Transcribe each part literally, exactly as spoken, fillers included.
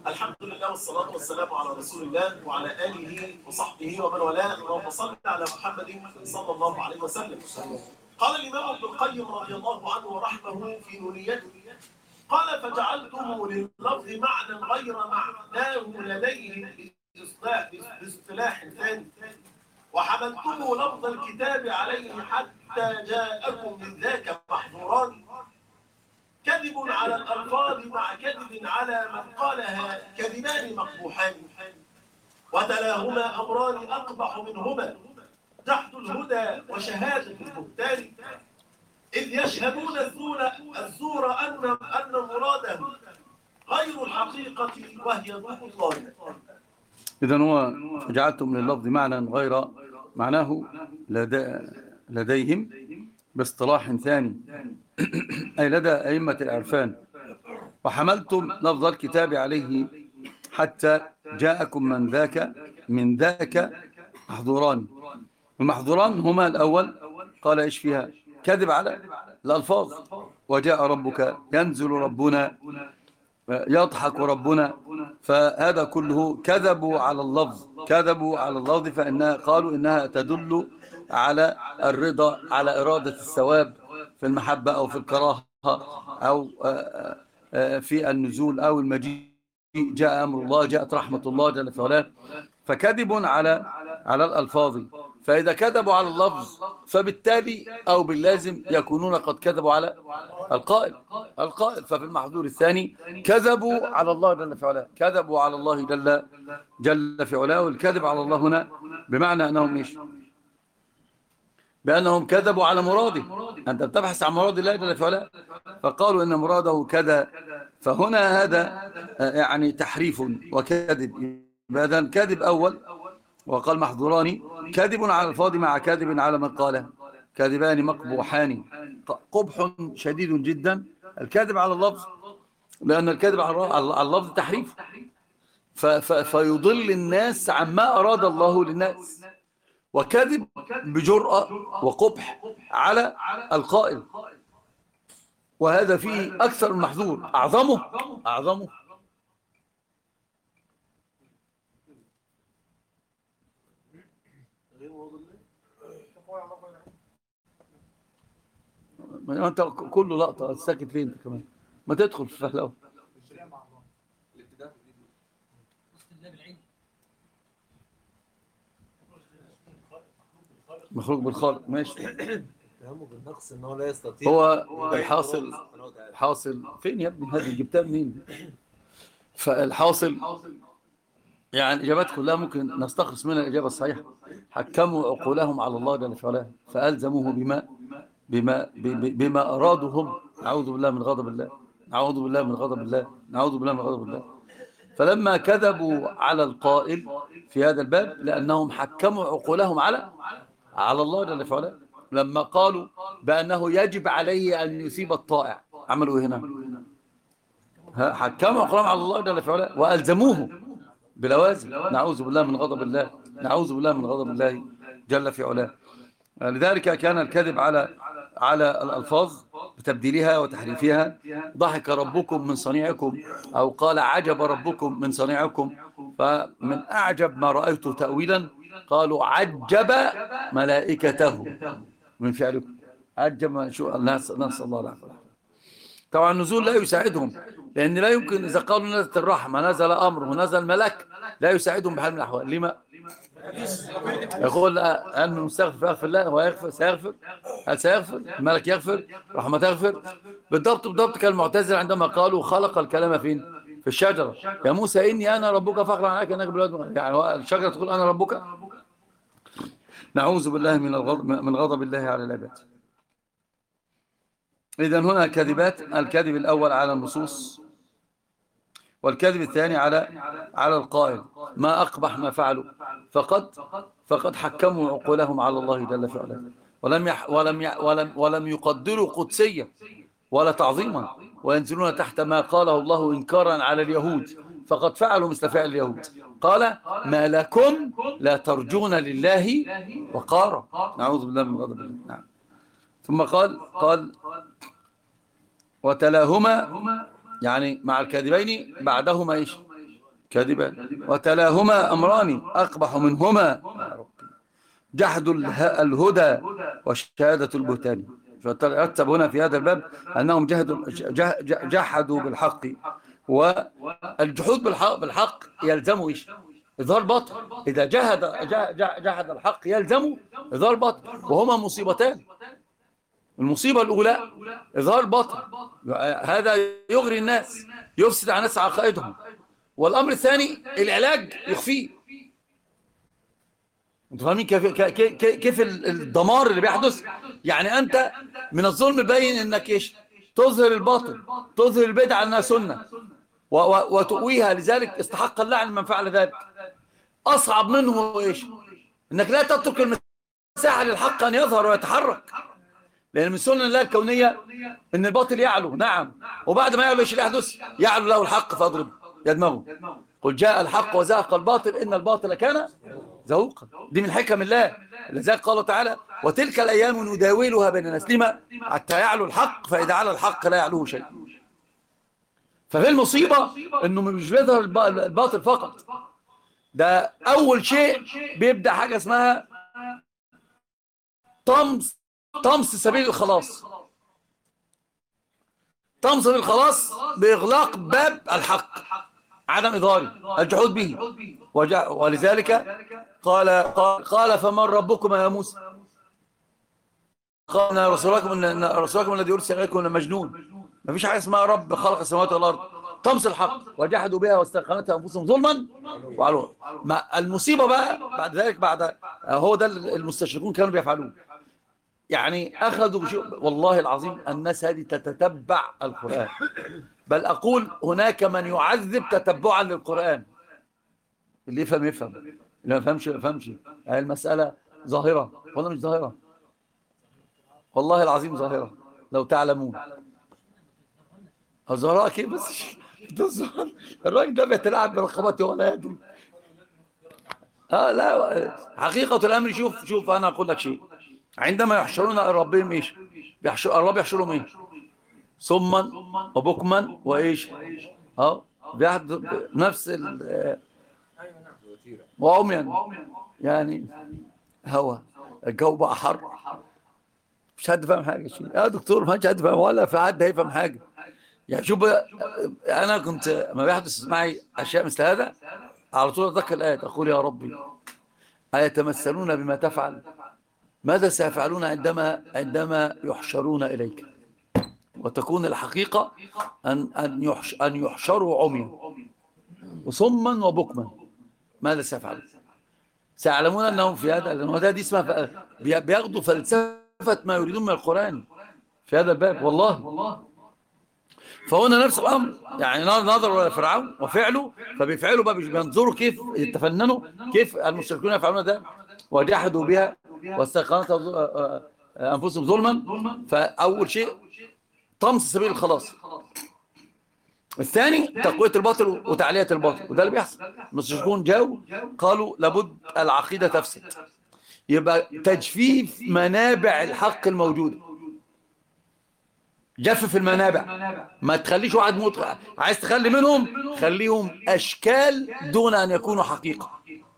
الحمد لله والصلاة والسلام على رسول الله وعلى آله وصحبه ومن والاه. اللهم صل على محمد صلى الله عليه وسلم. قال الإمام ابن القيم رضي الله عنه ورحمه في نونيته، قال: فجعلته لللفظ معنى غير معناه لديه باصطلاح ثاني، وحملته لفظ الكتاب عليه حتى جاءكم من ذاك محظوران، كذب على الألفاظ مع كذب على من قالها، كذبان مقبوحان، وتلاهما أمران أقبح منهما، جحد الهدى وشهادة البهتان، إذ يشهدون الزور, الزور أن أن مراده غير الحقيقة وهي ذو الله. إذن هو جعلتم لللفظ معنى غير معناه لدى لديهم باصطلاح ثاني أي لدى أئمة العرفان، وحملتم لفظ الكتاب عليه حتى جاءكم من ذاك من ذاك محظوران. المحظوران هما الأول قال إيش فيها؟ كذب على الألفاظ، وجاء ربك، ينزل ربنا، يضحك ربنا، فهذا كله كذبوا على اللفظ كذبوا على اللفظ فإنها قالوا إنها تدل على الرضا، على إرادة الثواب في المحبة أو في الكراهة أو في النزول أو المجيء، جاء أمر الله، جاءت رحمة الله جل في علاه، فكذب على على الألفاظ. فإذا كذبوا على اللفظ فبالتالي أو باللازم يكونون قد كذبوا على القائل القائل ففي المحظور الثاني كذبوا على الله جل في علاه كذبوا على الله جل جل في علاه. والكذب على الله هنا بمعنى أنهم إيش؟ بأنهم كذبوا على مراده. أنت بتبحث عن مراد الله جل في علاه، فقالوا إن مراده كذا، فهنا هذا يعني تحريف وكذب. هذا كذب أول، وقال محظوران كذب على الفاضي مع كذب على من قاله، كذبان مقبوحان، قبح شديد جدا الكذب على اللفظ، لأن الكذب على اللفظ تحريف، فيضل الناس عما أراد الله للناس، وكذب بجرأة وقبح على القائل، وهذا فيه أكثر من محظور، أعظمه أعظمه ما انت كله لقطه ساكت ليه انت كمان؟ ما تدخل في فهلوه. مخلوق بالخالق ماشي. فهمه بالنقص ان هو لا يستطيع. هو الحاصل حاصل فين يا ابني؟ هذه جبتها منين؟ فالحاصل يعني الاجابات كلها ممكن نستخلص منها الاجابه الصحيحه. حكموا عقولهم على الله جل في علاه فالزموه بما بما بما ارادوا هم. نعوذ بالله من غضب الله نعوذ بالله من غضب الله نعوذ بالله من غضب الله. فلما كذبوا على القائل في هذا الباب لانهم حكموا عقولهم على على الله جل في علاه، لما قالوا بانه يجب عليه ان يثيب الطائع، عملوا هنا حكموا عقولهم على الله جل في علاه والزموه بلوازم. نعوذ بالله من غضب الله نعوذ بالله من غضب الله جل في علاه. لذلك كان الكذب على على الألفاظ بتبديلها وتحريفها. ضحك ربكم من صنيعكم، أو قال عجب ربكم من صنيعكم، فمن أعجب ما رأيت تأويلا قالوا عجب ملائكته من فعلكم. عجب شو الناس نسأل الله العافية. طبعا النزول لا يساعدهم، لأن لا يمكن إذا قالوا نزلت الرحمة نزل أمر ونزل ملك لا يساعدهم بحال من الأحوال. لما؟ يقول هل من مستغفر يغفر الله؟ هو يغفر سيغفر؟ هل سيغفر؟ الملك يغفر؟ رحمة تغفر؟ بالضبط بالضبط كالمعتزلة عندما قالوا خلق الكلام فين؟ في الشجرة. يا موسى إني أنا ربك فاخلع عنك إنك بالواد، يعني الشجرة تقول أنا ربك. نعوذ بالله من الغضب من غضب الله على العباد. إذن هنا كذبات، الكذب الأول على النصوص، والكذب الثاني على على القائل. ما أقبح ما فعلوا، فقد فقد حكموا عقولهم على الله جل في علاه، ولم يح ولم يح ولم ولم يقدروا قدسية ولا تعظيما، وينزلون تحت ما قاله الله إنكارا على اليهود، فقد فعلوا مثل فعل اليهود. قال ما لكم لا ترجون لله وقارا. نعوذ بالله من غضب الله. نعم. ثم قال قال وتلاهما، يعني مع الكاذبين بعدهما ايش؟ كذبا وتلاهما أمران أقبح منهما جحد الهدى وشهادة البهتان. فترتب هنا في هذا الباب أنهم جهدوا جحدوا بالحق، والجحود بالحق, بالحق يلزمه إيش؟ إظهار باطل. إذا جهد جحد الحق يلزمه إظهار باطل، وهما مصيبتان. المصيبة الأولى إظهار باطل، هذا يغري الناس، يفسد على الناس عقائدهم. والأمر الثاني العلاج يخفيه. انتوا فاهمين كيف, كيف, كيف الدمار اللي بيحدث؟ يعني أنت من الظلم باين إنك إيش؟ تظهر الباطل، تظهر البدعة أنها سنة وتؤويها، لذلك استحق اللعن من فعل ذلك. أصعب منه إيش؟ إنك لا تترك المساحة للحق أن يظهر ويتحرك، لأن من سنن الله الكونية إن الباطل يعلو. نعم، وبعد ما يعلو إيش اللي يحدث؟ يعلو له الحق فاضرب يدمغه. قل جاء الحق وزهق الباطل إن الباطل كان زهوقا. دي من حكم الله، لذلك قال تعالى وتلك الأيام نداولها بين الناس. لما؟ حتى يعلو الحق، فإذا على الحق لا يعلوه شيء. ففي المصيبة إنه مش بيظهر الباطل فقط، ده أول شيء بيبدأ حاجة اسمها طمس طمس سبيل الخلاص. طمس سبيل الخلاص بإغلاق باب الحق، عدم إظهاره، الجحود به. ولذلك قال قال, قال فمن ربكما يا موسى؟ قال ان رسولكم ان رسولكم الذي ارسل اليكم مجنون. ما فيش حاجه اسمها رب خلق السماوات والارض. طمس الحق وجحدوا بها واستيقنتها انفسهم ظلما وعلوا. المصيبه بقى بعد ذلك، بعد هو ده المستشرقون كانوا بيفعلوه. يعني اخذوا والله العظيم الناس هذه تتتبع القرآن، بل اقول هناك من يعذب تتبعا للقرآن. اللي يفهم يفهم، اللي ما يفهمش ما يفهمش. المسألة ظاهرة ولا مش ظاهرة؟ والله العظيم ظاهرة لو تعلمون. الظاهرة كيف بس؟ الراجل ده بيتلاعب برقبته ولا يدري. اه لا، حقيقة الأمر شوف شوف أنا أقول لك شيء. عندما يحشرون ربهم إيش؟ بيحشر الرب يحشرهم إيه؟ صما وبكما وإيش؟ اه بيحدث نفس ال وعميا. يعني هوا الجو بقى حر، مش حد فاهم حاجه. شيء يا دكتور، ما حد فاهم ولا في حد هيفهم حاجه. يعني شوف انا كنت ما بيحدث معي اشياء مثل هذا على طول اتذكر الايه، اقول يا ربي ايتمثلون بما تفعل؟ ماذا سيفعلون عندما عندما يحشرون اليك؟ وتكون الحقيقه ان ان يحش ان يحشروا عميا وصما وبكما. ماذا سيفعل؟ سيعلمون أنهم في هذا، لأنه هذا دي اسمها بياخدوا فلسفة ما يريدون من القرآن في هذا الباب. والله فهنا نفس الأمر، يعني نظروا إلى فرعون وفعله، فبيفعلوا بقى بينظروا كيف يتفننوا كيف المشركون يفعلون ده، وجحدوا بها واستيقنتها أنفسهم ظلما. فأول شيء طمس سبيل الخلاص. الثاني تقوية الباطل وتعلية الباطل، وده اللي بيحصل. المستشرقون جاوا قالوا لابد العقيدة تفسد، يبقى تجفيف منابع الحق الموجودة. جفف المنابع، ما تخليش واحد موت. عايز تخلي منهم خليهم أشكال دون أن يكونوا حقيقة.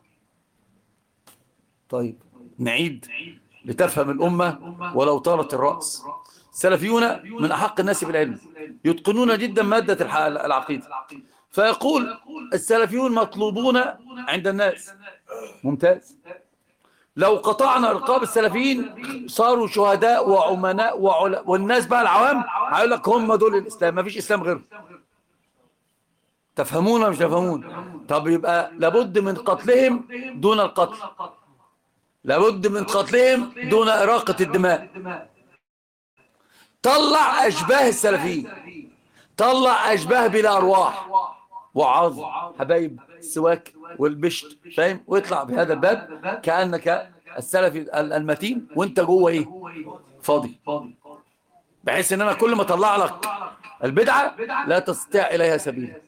طيب نعيد لتفهم الأمة ولو طارت الرأس. السلفيون من أحق الناس بالعلم، يتقنون جدا مادة العقيدة. فيقول السلفيون مطلوبون عند الناس. ممتاز. لو قطعنا رقاب السلفيين صاروا شهداء وعمناء وعل... والناس بقى العوام هيقول لك هم دول الإسلام، ما فيش إسلام غيره. تفهمون ولا مش تفهمون؟ طب يبقى لابد من قتلهم دون القتل، لابد من قتلهم دون إراقة الدماء. طلع أشباه السلفيين، طلع أشباه بلا أرواح وعظ حبايب السواك والبشت، فاهم؟ ويطلع بهذا الباب كأنك السلفي المتين وانت جوه ايه؟ فاضي. بحيث ان انا كل ما اطلع لك البدعة لا تستطيع اليها سبيلا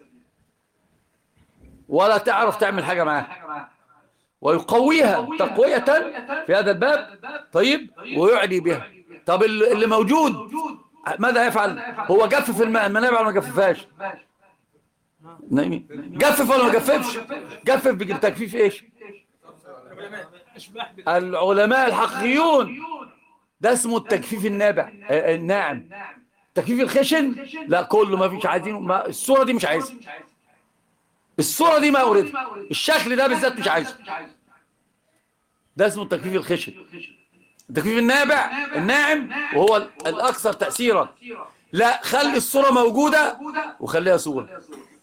ولا تعرف تعمل حاجة معاها، ويقويها تقوية في هذا الباب. طيب ويعلي بها. طب اللي موجود ماذا يفعل؟ هو جفف المنابع ولا ما جففهاش؟ نايمين. جفف ولا ما جففش؟ جفف بتجفيف ايش؟ العلماء الحقيقيون ده اسمه التجفيف النابع الناعم. تجفيف الخشن لا، كله ما فيش عايزينه، ما الصورة دي مش عايزها، الصورة دي ما أريدها، الشكل ده بالذات مش عايزه. ده اسمه التجفيف الخشن. التجفيف النابع الناعم وهو الأكثر تأثيرا. لا، خلي الصورة موجودة وخليها صورة.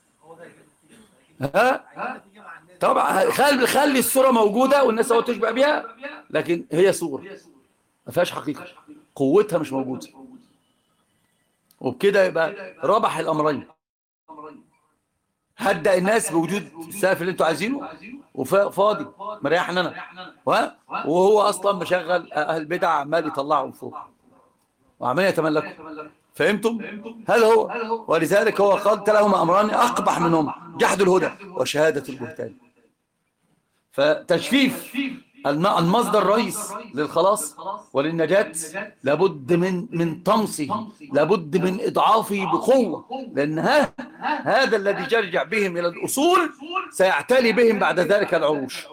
ها طبعا خلي خلي الصورة موجودة والناس هو تشبع بيها، لكن هي صورة ما فيهاش حقيقة، قوتها مش موجودة. وبكده يبقى ربح الأمرين، هدأ الناس بوجود السقف اللي انتوا عايزينه وفاضي مريحنا انا، وهو اصلا مشغل اهل البدع عمال يطلعهم فوق وعمال يتملكوا. فهمتم؟ هل هو ولذلك هو قال لهم امران اقبح منهم: جحد الهدى وشهادة البهتان. فتجفيف المصدر الرئيس للخلاص وللنجاة لابد من من طمسه، لابد من إضعافه بقوة، لأن هذا الذي يرجع بهم إلى الأصول سيعتلي بهم بعد ذلك العروش.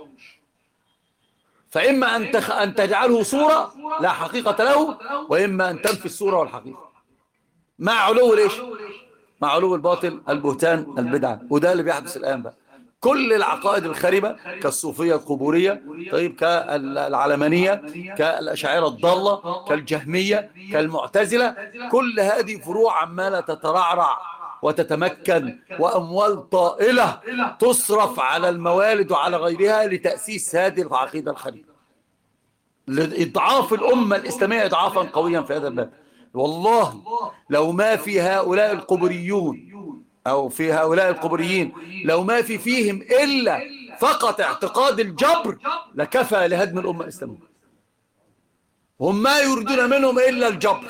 فإما أن أن تجعله صورة لا حقيقة له، وإما أن تنفي الصورة والحقيقة مع علو الإيش؟ مع علو الباطل، البهتان، البدعة. وده اللي بيحدث الآن بقى. كل العقائد الخاربة كالصوفية القبورية، طيب كالعلمانية، كالأشاعرة الضالة، كالجهمية، كالمعتزلة، كل هذه فروع عمالة تترعرع وتتمكن، وأموال طائلة تصرف على الموالد وعلى غيرها لتأسيس هذه العقيدة الخاربة، لإضعاف الأمة الإسلامية إضعافا قويا في هذا الباب. والله لو ما في هؤلاء القبوريون أو في هؤلاء القبوريين لو ما في فيهم إلا فقط اعتقاد الجبر لكفى لهدم الأمة الإسلامية. هم ما يريدون منهم إلا الجبر.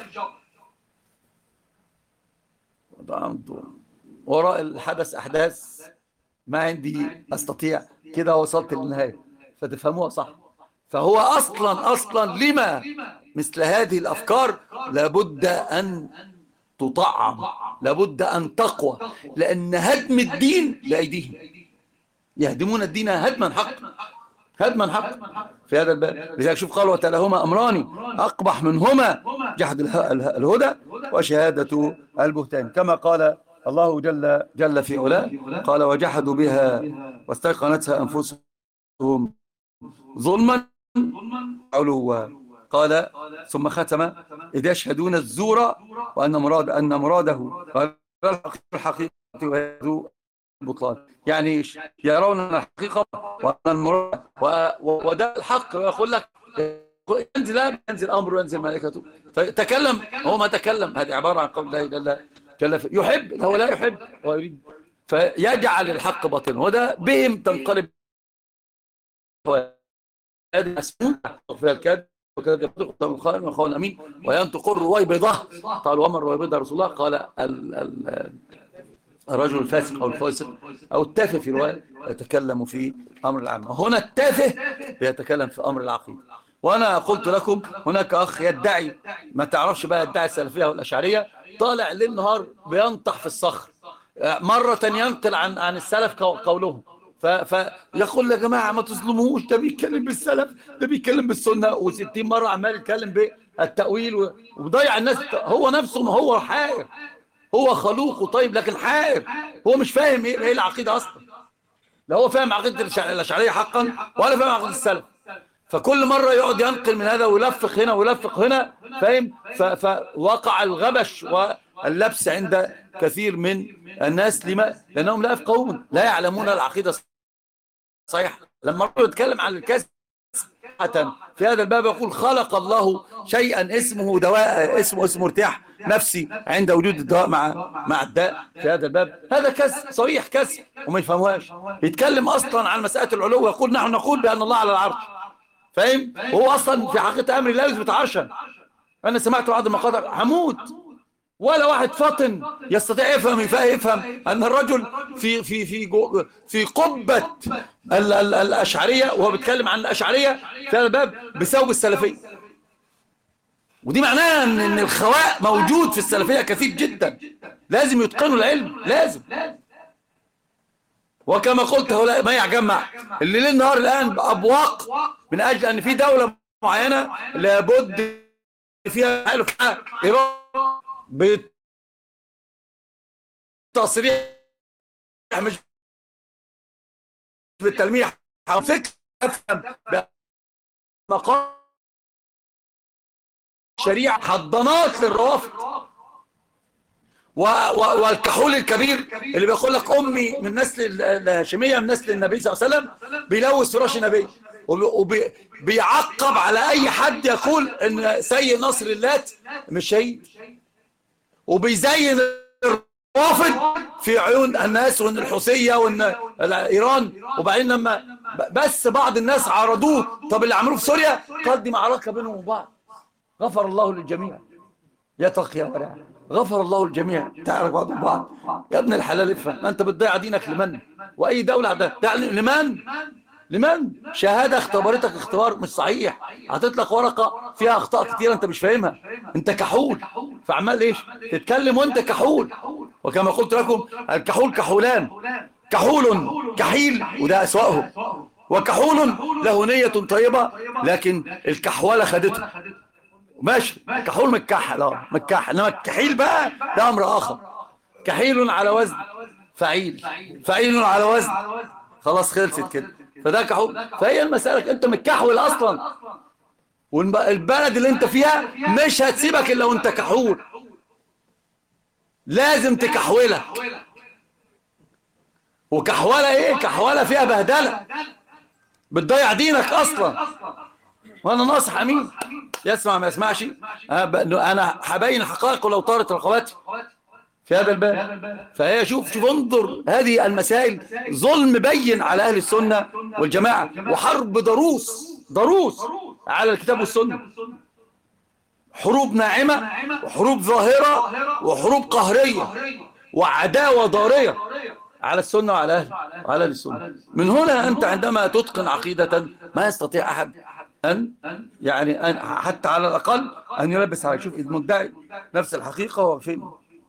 وراء الحدث أحداث ما عندي أستطيع كده، وصلت للنهاية فتفهموها صح. فهو أصلا أصلا لما مثل هذه الأفكار لابد أن تطعم، لابد أن تقوى، لأن هدم الدين لأيديهم، يهدمون الدين هدما حقا، هدما حقا في هذا الباب. لذلك شوف قال: وتلهما أمران أقبح منهما جحد الهدى وشهادة البهتان، كما قال الله جل جل في علاه، قال: وجحدوا بها واستيقنتها أنفسهم ظلما علوا. قال ثم ختم: إذ يشهدون الزور وأن مراد أن مراده الحقيقة ويهدوا البطلان. يعني يرون الحقيقة وأن المراد وده الحق، ويقول لك ينزل ينزل أمر وينزل ملائكته. فتكلم هو ما تكلم، هذه عبارة عن قول لا إله إلا الله. يحب هو لا يحب، هو يريد، فيجعل الحق باطلا، وده بهم تنقلب هذه مسموع في الكذب وكذا يقول وقال امين وينطق الرويبضة. قال: وما الرويبضة يا رسول الله؟ قال: ال ال الرجل الفاسق او الفاسق او التافه في روايه يتكلم في امر العامه. هنا التافه يتكلم في امر العقيده. وانا قلت لكم هناك اخ يدعي، ما تعرفش بقى، يدعي السلفيه والاشعريه، طالع ليل نهار بينطح في الصخر، مره ينقل عن عن السلف قولهم، فيقول يا جماعة ما تظلموش، ده بيتكلم بالسلف، ده بيتكلم بالسنة، وستين مرة عمال يتكلم بالتأويل وضيع الناس. هو نفسه ما هو حائر، هو خلوقه طيب لكن حائر، هو مش فاهم ايه العقيدة اصلا، لا هو فاهم عقيدة الأشعرية حقا ولا فاهم عقيدة السلف. فكل مرة يقعد ينقل من هذا ويلفق هنا ويلفق هنا، فاهم؟ فوقع الغبش واللبس عند كثير من الناس. لما؟ لأنهم لا يفقهون، لا يعلمون العقيدة صحيح. لما الرجل يتكلم عن الكسب في هذا الباب يقول: خلق الله شيئا اسمه دواء، اسمه اسمه ارتياح نفسي عند وجود الدواء مع مع الداء في هذا الباب. هذا كسب صريح، كسب وما يفهموهاش. يتكلم اصلا عن مسألة العلو، يقول: نحن نقول بأن الله على العرش، فاهم؟ وهو اصلا في حقيقة امر لا يثبت عرشا. انا سمعت بعض المقاطع حمود ولا واحد فاطن يستطيع يفهم يفهم أن الرجل في في في في قبة ال ال الأشعرية، وهو بيتكلم عن الأشعرية في هذا الباب بثوب السلفية. ودي معناها أن إن الخواء موجود في السلفية كثير جدا، لازم يتقنوا العلم، لازم وكما قلت هؤلاء ما يجمع اللي ليل نهار الآن بأبواق من أجل أن في دولة معينة لابد فيها حلف إيران بتصريح مش بالتلميح فكرة أفهم مقام شريعة حضانات للروافض والكحول الكبير اللي بيقول لك أمي من نسل الهاشمية من نسل النبي صلى الله عليه وسلم بيلوث فراش النبي وبيعقب على أي حد يقول إن سيد نصر اللات مش شهيد وبيزين الروافض في عيون الناس وإن الحوثية وإن إيران. وبعدين لما بس بعض الناس عرضوه طب اللي عملوه في سوريا قال دي معركة بينهم وبعض. غفر الله للجميع يا تقي يا ورع، غفر الله للجميع. تعرف بعض البعض يا ابن الحلال افهم، ما انت بتضيع دينك لمن؟ واي دولة ده يعني لمن؟ لمن؟ شهادة اختبرتك اختبار مش صحيح، هتطلق ورقة فيها اخطاء كتير انت مش فاهمها، انت كحول فعمال ايش؟ تتكلم وانت كحول. وكما قلت لكم الكحول كحولان، كحول كحيل وده اسوأهم، وكحول له نية طيبة لكن الكحولة خدته ماشي. كحول متكحل اه متكحل، انما الكحيل بقى ده امر اخر. كحيل على وزن فعيل، فعيل على وزن خلاص خلصت كده، فده كحول. فهي المسألة انت متكحول اصلا، والبلد اللي انت فيها مش هتسيبك الا وانت كحول، لازم تكحولك. وكحولة ايه؟ كحولة فيها بهدلة بتضيع دينك اصلا. وانا ناصح امين يسمع ما يسمعش، انا هبين الحقائق ولو طارت رقبتي في هذا الباب. فهي شوف شوف انظر هذه المسائل ظلم بين على اهل السنة والجماعة، وحرب ضروس ضروس على الكتاب والسنة، حروب ناعمة وحروب ظاهرة وحروب قهرية وعداوة ضارية على السنة وعلى أهل وعلى السنة. من هنا أنت عندما تتقن عقيدة ما يستطيع أحد أن يعني أن حتى على الأقل أن يلبس على شوف المدعي نفس الحقيقة هو فين.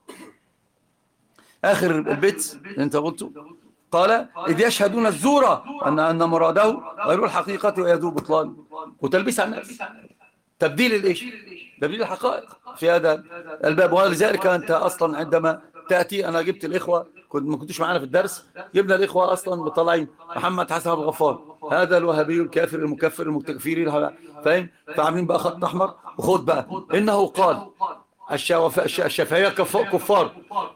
آخر البيت أنت قلته قال إذ يشهدون الزور أن أن مراده غير الحقيقة ويذوب بطلان وتلبيس على الناس، تبديل الإيش؟ تبديل الحقائق في هذا الباب. ولذلك أنت أصلا عندما تأتي، أنا جبت الإخوة كنت ما كنتش معانا في الدرس، جبنا الإخوة أصلا بطلعين محمد حسن الغفار هذا الوهابي الكافر المكفر المتكفير فاهم، فعاملين بقى خط أحمر وخد بقى إنه قال الشافعية كفار،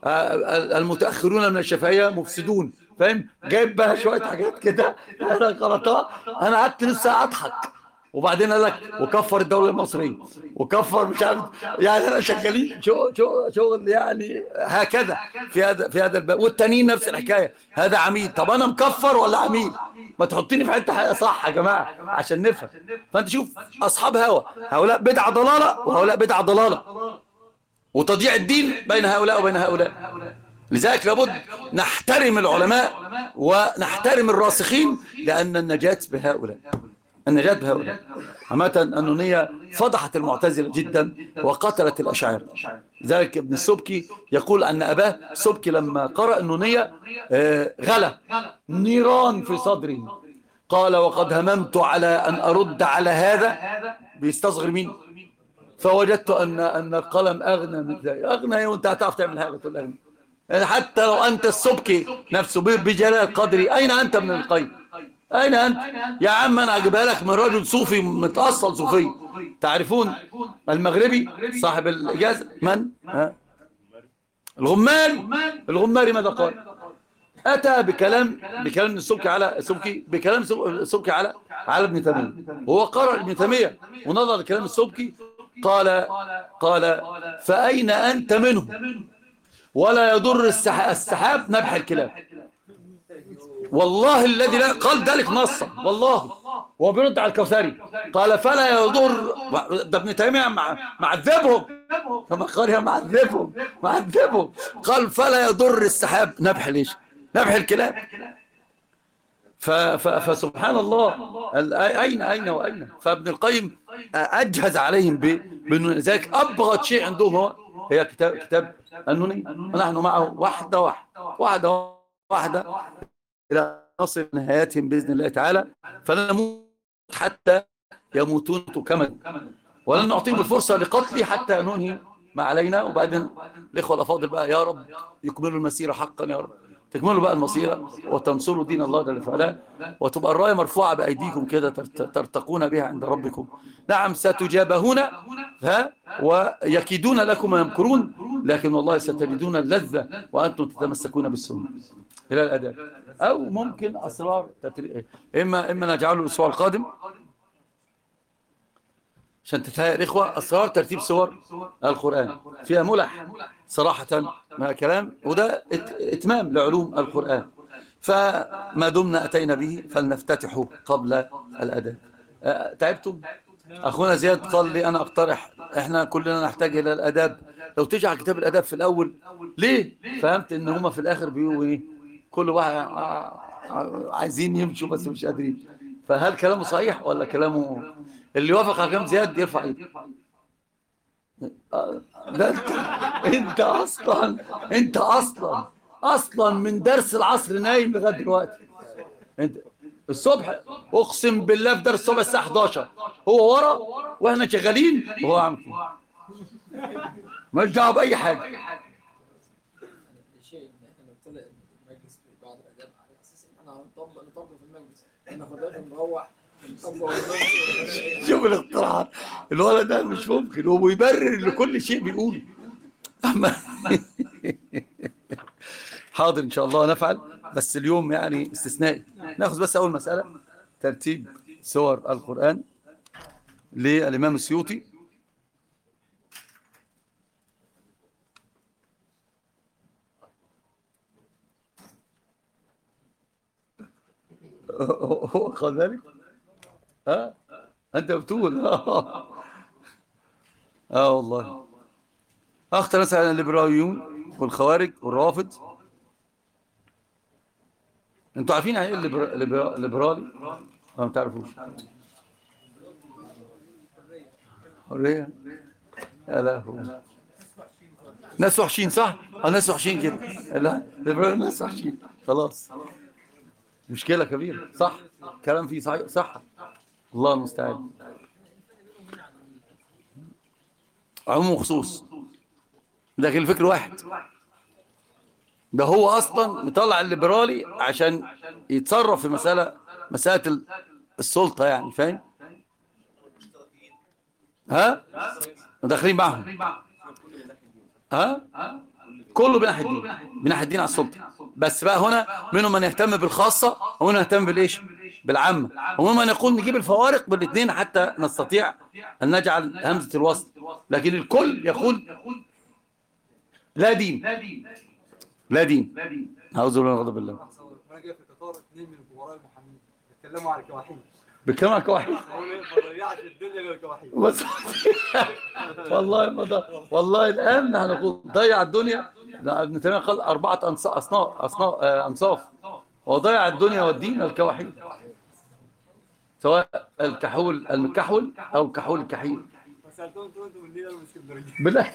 المتأخرون من الشافعية مفسدون، فاهم، جايب بقى شوية حاجات كده أنا غلطها. أنا قعدت نص ساعة أضحك، وبعدين قال لك وكفر الدولة المصرية وكفر مش عارف، يعني انا شغالين شغل شغل يعني هكذا في هذا في هذا الباب. والتانيين نفس الحكايه، هذا عميد، طب انا مكفر ولا عميد؟ ما تحطيني في حته حقيقه صح يا جماعه عشان نفهم. فانت شوف اصحاب هوى، هؤلاء بدعه ضلاله وهؤلاء بدعه ضلاله، وتضييع الدين بين هؤلاء وبين هؤلاء. لذلك لابد نحترم العلماء ونحترم الراسخين، لان النجاة بهؤلاء، النجاة بهؤلاء. عامة النونية فضحت المعتزلة جدا وقتلت الأشاعرة. ذلك ابن السبكي يقول أن أباه السبكي لما قرأ النونية غلى نيران في صدره، قال وقد هممت على أن أرد على هذا، بيستصغر مين؟ فوجدت أن أن القلم أغنى من ذلك. أغنى وأنت هتعرف تعمل حاجة تقول أغنى، يعني حتى لو أنت السبكي نفسه بجلال قدري، أين أنت من القيم؟ أين أنت؟ يا عم أنا أجيبها لك من رجل صوفي متأصل صوفي. تعرفون المغربي صاحب الإجازة من؟ ها؟ الغماري. الغماري ماذا قال؟ أتى بكلام بكلام السبكي على السبكي بكلام السبكي على على ابن تيمية، وهو قرأ ابن تيمية ونظر لكلام السبكي، قال قال فأين أنت منه؟ ولا يضر السحاب نبح الكلاب. والله الذي لا قال ذلك نصا، والله وهو بيرد على الكوثري قال فلا يضر، ده ابن تيمية معذبهم كما قال يا معذبهم معذبهم، قال فلا يضر السحاب نبح ليش؟ نبح الكلاب. فسبحان الله أين أين وأين. فابن القيم أجهز عليهم بذلك. أبغض شيء عندهم هو هي كتاب كتاب النونية، ونحن معه واحدة واحدة واحدة واحدة إلى نصل نهاياتهم بإذن الله تعالى، فلن نموت حتى يموتون كما، ولن نعطيهم الفرصة لقتلي حتى ننهي ما علينا. وبعدين الإخوة الأفاضل بقى يا رب يكملوا المسيرة حقا يا رب، تكملوا بقى المسيرة وتنصروا دين الله جل وعلا، وتبقى الراية مرفوعة بأيديكم كده ترتقون بها عند ربكم. نعم ستجابهون ها ويكيدون لكم ويمكرون، لكن والله ستجدون اللذة وأنتم تتمسكون بالسنة إلى الأداء. أو ممكن أسرار تتري... إما إما نجعله الأسبوع القادم عشان تتهيأ الإخوة أسرار ترتيب سور القرآن، فيها ملح صراحة ما كلام، وده إتمام لعلوم القرآن، فما دمنا أتينا به فلنفتتحه قبل الأداء. أه تعبتم؟ أخونا زياد قال لي أنا أقترح إحنا كلنا نحتاج إلى الأداب، لو تجعل كتاب الأداب في الأول ليه؟ فهمت إن هما في الآخر بيقولوا إيه؟ كل واحد عايزين يمشوا بس مش قادرين. فهل كلامه صحيح ولا كلامه؟ اللي يوافق على كلام زياد يرفع ايده. ده انت انت اصلا انت اصلا اصلا من درس العصر نايم لغايه دلوقتي. انت الصبح اقسم بالله في درس الصبح الساعه حداشر هو ورا واحنا شغالين وهو عامل كده، مالش دعوه باي حاجه. الشيء ان احنا نطلع المجلس في بعض الاداب على اساس ان احنا هنطبق نطبق في المجلس، احنا فضلنا نروح شوف الاختراعات الولد ده مش ممكن، هو بيبرر لكل شيء بيقوله. حاضر ان شاء الله نفعل، بس اليوم يعني استثنائي. ناخذ بس اول مسألة ترتيب سور القرآن للإمام السيوطي. هو قال ذلك؟ ها انت بتقول اه اه والله. اخطر مثلا الليبراليون والخوارج والرافض. انتوا عارفين يعني ايه الليبرالي؟ ما تعرفوش؟ حريه يا لهوي، ناس وحشين صح؟ اه ناس وحشين كده. لا الليبرالي ناس وحشين خلاص، مشكله كبيره صح؟ كلام فيه صحيح صح، الله المستعان. عموم وخصوص، لكن الفكر واحد. ده هو اصلا مطلع الليبرالي عشان يتصرف في مساله مساله السلطه، يعني فاهم؟ ها داخلين معهم، ها كله بناحيه الدين، بناحيه الدين على السلطه. بس بقى هنا منهم من يهتم بالخاصه ومنهم يهتم بالايش؟ بالعامه، ومنهم من يقول نجيب الفوارق بالاثنين حتى نستطيع ان نجعل همزه الوصل، لكن الكل يقول لا دين لا دين. اعوذ بالله من غضب الله. انا جاي في قطار اثنين من الكبراء المحامين بيتكلموا على الكواحيل، بيتكلموا على الكواحيل، ما ضيعش الدنيا غير الكواحيل. بس والله ما ضيع، والله الان نحن نقول ضيع الدنيا. ابن تيميه قال اربعه اصناف اصناف انصاف، وضيع الدنيا والدين الكواحيل، سواء الكحول المكحول او الكحول الكحيل. سالتهم انتوا انتوا من ليله من اسكندريه بالله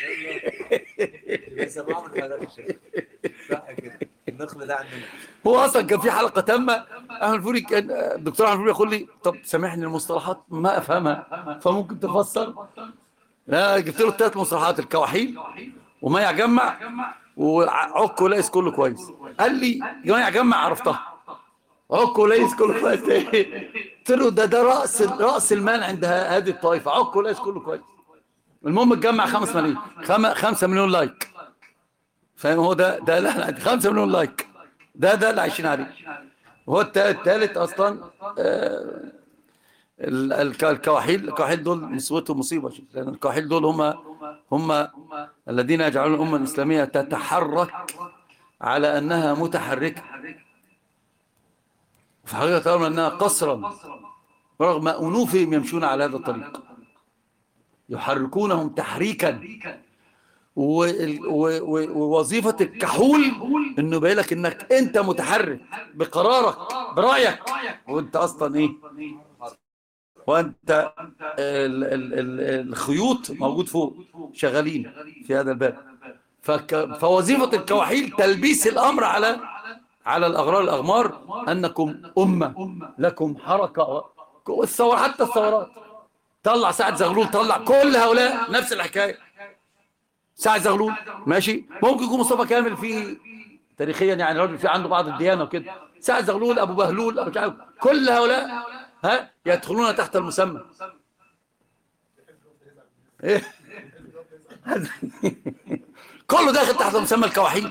بيسمعوا من هذا الشيء صح كده. النخل ده عندنا هو اصلا كان في حلقه تامه احمد الفوري، كان الدكتور احمد الفوري يقول لي طب سامحني المصطلحات ما افهمها فممكن تفسر. لا جبت له الثلاث مصطلحات، الكواحيل وما يجمع وعك وليس كله كويس. قال لي ما يجمع عرفتها، عك وليس كله كويس. قلت له ده ده راس راس المال عند هذه الطائفه، عك وليس كله كويس. المهم اتجمع خمس ملايين خمسة مليون لايك، فاهم؟ هو ده ده اللي احنا خمسة مليون لايك، ده ده اللي عايشين عليه. وهو الثالث اصلا آه الكواحيل. الكواحيل دول نسوتهم مصيبه، لان الكواحيل دول هم هم الذين يجعلون الامه الاسلاميه تتحرك على انها متحركه، في حقيقه ترون انها قصرا، رغم انوفهم يمشون على هذا الطريق، يحركونهم تحريكا. ووظيفة الكحول انه يبين لك انك انت متحرك بقرارك برايك، وانت اصلا ايه؟ وانت ال ال ال الخيوط موجود فوق شغالين في هذا الباب. فوظيفة الكواحيل تلبيس الامر على على الأغرار الأغمار أنكم أمة لكم حركة، والثور حتى الثورات، طلع سعد زغلول، طلع كل هؤلاء نفس الحكاية. سعد زغلول ماشي، ممكن يكون مصطفى كامل فيه تاريخيا يعني راجل في عنده بعض الديانة وكده، سعد زغلول، أبو بهلول، أبو شعب، كل هؤلاء ها يدخلون تحت المسمى إيه؟ كله داخل تحت مسمى الكواحيل.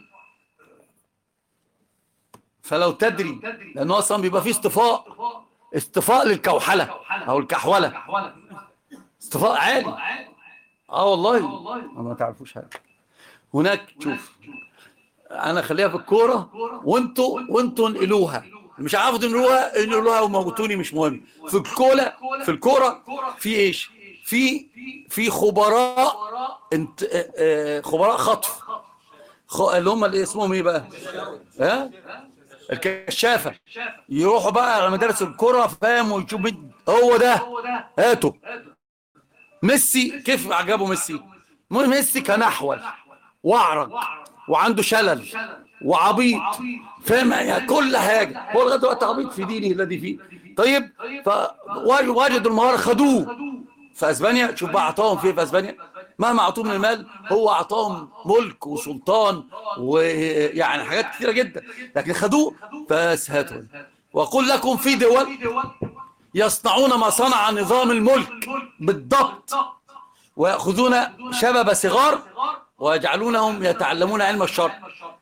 فلو تدري، لأنه أصلا بيبقى فيه اصطفاء، اصطفاء للكوحلة أو الكحولة، اصطفاء عالي. اه والله ما تعرفوش حاجة. هناك شوف، انا خليها في الكورة، وانتوا وانتوا انقلوها، مش عارفوا تنقلوها انقلوها وموتوني مش مهم. في الكولة في الكورة في ايش؟ في في خبراء انت اه خبراء خطف، اللي هم اللي اسمهم ايه بقى؟ ها؟ الكشافة، يروحوا بقى على مدارس الكرة فاهم، ويشوفوا هو ده هاتوا. ميسي كيف عجبه ميسي؟ ميسي كان احول واعرج وعنده شلل وعبيط فاهم يعني كل حاجه، هو لغايه دلوقتي عبيط في دينه الذي فيه. طيب فوجدوا المهاره خدوه في اسبانيا. شوف بقى اعطاهم فيه في اسبانيا، مهما اعطوه من المال هو اعطاهم ملك وسلطان ويعني حاجات كثيره جدا، لكن خدوه. بس هاتوا، واقول لكم في دول يصنعون ما صنع نظام الملك بالضبط، ويأخذون شباب صغار ويجعلونهم يتعلمون علم الشرع،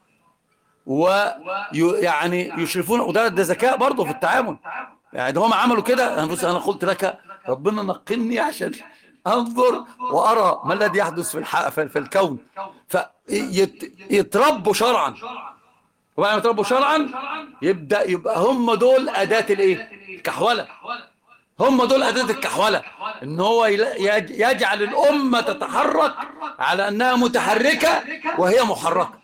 ويعني يشرفون، وده ده ذكاء برضه في التعامل. يعني هم عملوا كده. انا بص، انا قلت لك ربنا نقلني عشان انظر وارى ما الذي يحدث في الحق في الكون، فيتربوا شرعا، وبعد ما يتربوا شرعا يبدا يبقى هم دول اداه الايه؟ الكحوله. هم دول أداة الكحولة، إن هو يجعل الأمة تتحرك على أنها متحركة وهي محركة.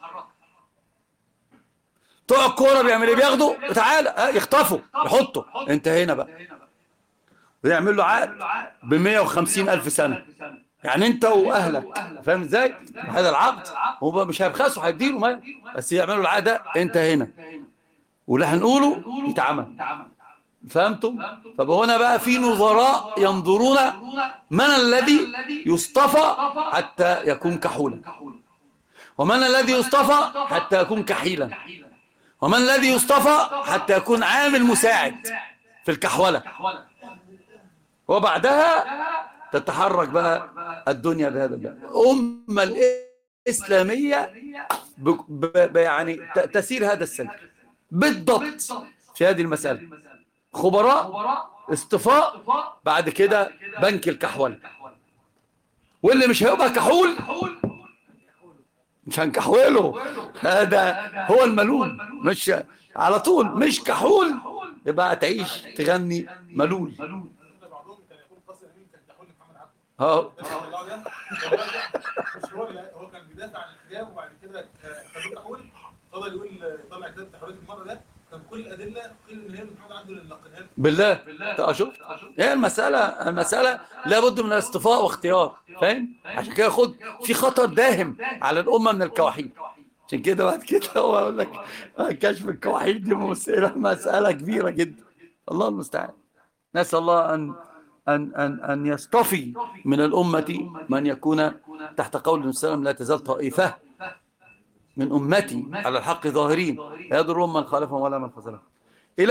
بتوع الكورة بيعمل إيه؟ بياخدوا تعالى يخطفوا يحطوا أنت هنا بقى، ويعمل له عقد ب مئة وخمسين ألف سنة، يعني أنت وأهلك فاهم إزاي؟ هذا العقد هو مش هيبخسوا، هيديله ما، بس يعملوا العقد ده أنت هنا، واللي هنقوله يتعمل. فهمتم؟ فهنا بقى في نظراء ينظرون من الذي يصطفى حتى يكون كحولا، ومن الذي يصطفى حتى يكون كحيلا، ومن الذي يصطفى حتى يكون عامل مساعد في الكحولة، وبعدها تتحرك بقى الدنيا بهذا الباب. أمة الإسلامية يعني تسير هذا السلك بالضبط في هذه المسألة. خبراء، اصطفاء، بعد كده بنك الكحول، واللي مش هيبقى كحول مش هنكحوله، هذا هو الملول، مش على طول مش كحول يبقى تعيش تغني ملول. اه هو كان بيدافع عن الحجاب وبعد كده خدوه كحول، فضل يقول طلع كتاب تحويلات المره ده كان كل الادله قيل ان هي محمد عنده للنقلها بالله. اشوف هي المساله المساله لابد من الاصطفاء واختيار، فاهم؟ عشان كده خد في خطر داهم على الامه من الكواحيل. عشان كده بعد كده هو يقول لك كشف الكواحيل دي مساله مساله كبيره جدا. الله المستعان. نسال الله ان ان ان ان يصطفي من الامه من يكون تحت قول النبي صلى الله عليه وسلم: لا تزال طائفه من امتي على الحق ظاهرين لا يضرهم من خالفهم ولا من خذلهم.